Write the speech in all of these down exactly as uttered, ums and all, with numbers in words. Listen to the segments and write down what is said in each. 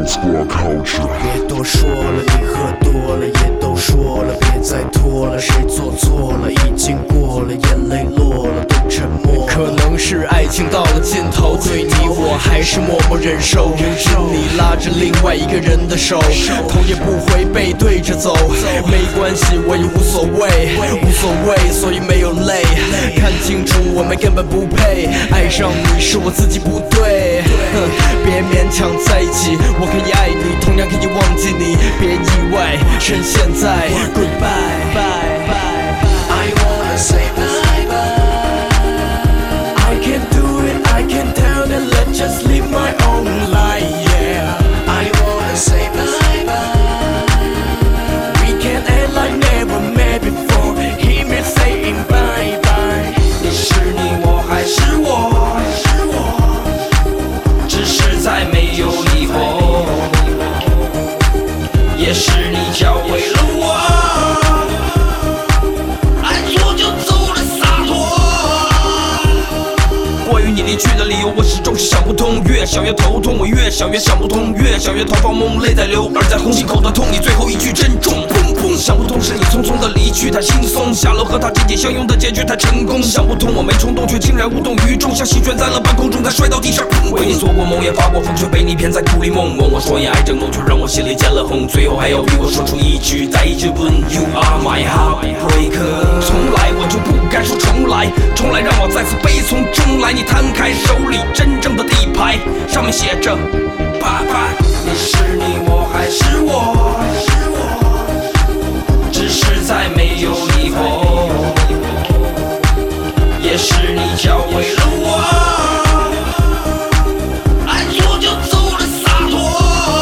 Squad culture。 别多说了，你喝多了，也都说了，别再拖了，谁做错了，已经过了，眼泪落了，都沉默了。可能是爱情到了尽头，对你我还是默默忍受。明知你拉着另外一个人的手，头也不回背对着走，没关系，我也无所谓，无所谓，所以没有泪。看清楚，我们根本不配，爱上你是我自己不对。哼，别勉强在一起，我可以爱你，同样可以忘记你，别意外，趁现在 Goodbye bye bye I wanna say bye bye I can't do it, I can't tell that let's just live my own life, yeah I wanna say bye bye We can't act like never met before Hear me saying bye bye 你是你，我还是我只是在没有以后也是你教会了我爱错就走的洒脱关于你离去的理由我始终是想不通越想越头痛我越想越想不通越想越头发懵泪在流而在呼吸口的痛你最后一句珍重砰砰想不通是你匆匆的离去太轻松下楼和他紧紧相拥的结局太成功想不通我没冲动却竟然无动于衷像席卷在了半空中再摔到地上为你做过梦也发过疯却被你骗在苦里梦问我双眼爱正浓却让我心里见了红最后还要逼我说出一句再一句问 You are my heartbreaker 从来我就不该说重来重来让我再次悲从中来你摊开手里真正的底牌上面写着拜拜你是你我还是我只是在没有以后也是你教会了我爱错就走的洒脱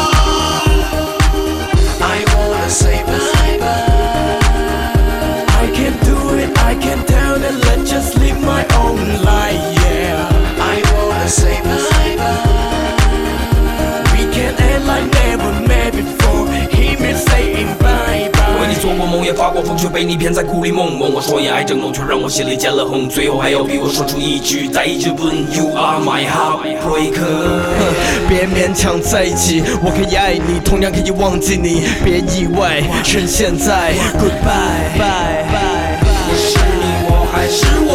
I wanna say bye bye I can't do it, I can't tell that let's just live my own life, yeah I wanna say bye bye We can't act like never met before Hear me saying bye bye 为你做过梦也发过疯却被你骗在苦里梦问我双眼爱正浓却让我心里见了红最后还要逼我说出一句再一句问 You are my heartbreaker 别勉强在一起我可以爱你同样可以忘记你别意外趁现在 Goodbye bye bye 你是你我还是我